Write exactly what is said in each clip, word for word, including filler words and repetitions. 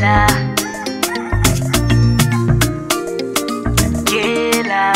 jela, jela,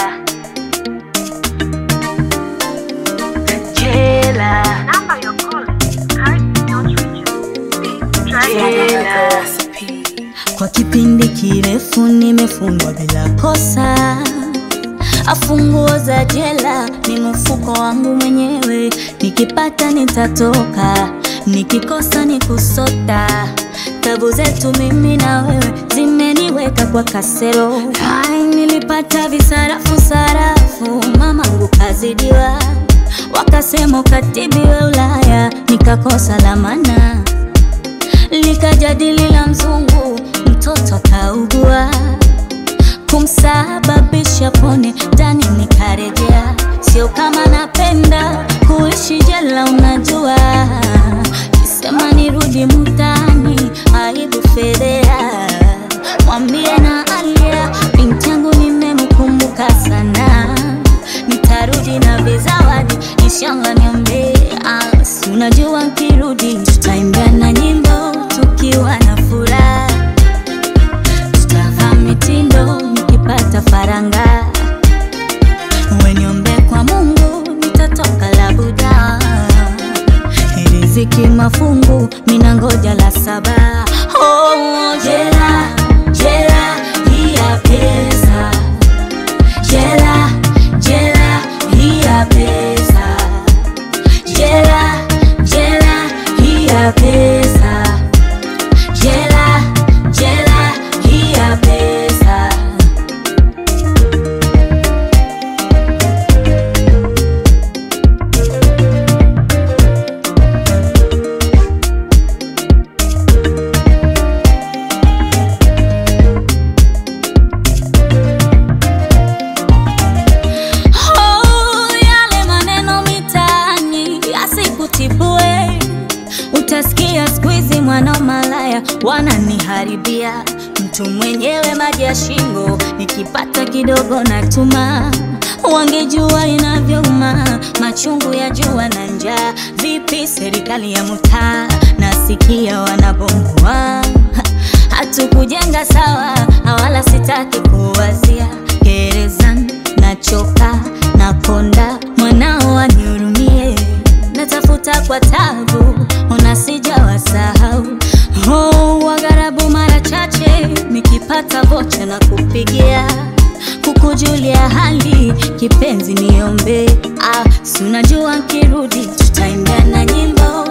jela. Number you're calling currently not reachable. Please try Jela. Kwa kipindi kirefu nimefungwa bila kosa. Afunguo za jela ni mfuko wangu mwenyewe. Nikipata nitatoka, nikikosa ni kusota. Tabu zetu mimi na wewe zimeniweka kwa kasero. Hai, nilipata visarafu sarafu, mamangu kazidiwa. Wakasema ukatibiwe Ulaya, nikakosa la maana. Likajadili la mzungu, mtoto kaugua. Kumsababisha pone, ndani nikarejea. Sio kama napenda kuishi jela unajua. Kisema nirudi mtaani, aibu fedhea. Mwambie na Alia, binti yangu nimemkumbuka sana. Nitarudi na vizawadi, inshallah niombe. Si unajua nikirudi tutaimbia na nyimbo tukiwa na furaha. Tutavaa mitindo nikipata faranga. Weniombe kwa Mungu nitatoka labuda. Riziki mafungu mina ngoja la saba. Oh, jela, jela, hiya pesa. Jela, jela, hiya pesa. Jela, jela, hiya pesa. Jela, jela, hiya pesa. Oh, yale maneno mitaani yasikutibue. Utasikia squeezy mwana malaya wananiharibia. Mtu mwenyewe maji ya shingo, nikipata kidogo natuma. Wangejua inavyouma, machungu ya jua na njaa. Vipi serikali ya mtaa, nasikia wanabomoa. Hatukujenga sawa, wala sitaki kuwazia. Gerezani nachoka, nakonda, mwanao wanihurumie. Natafuta kwa tabu, ona sijawasahau. Oh, wagarabu mara chache, nikipata vocha na kupigia. Kukujulia hali, kipenzi niombe. Ah, si unajua nikirudi tutaimbia na nyimbo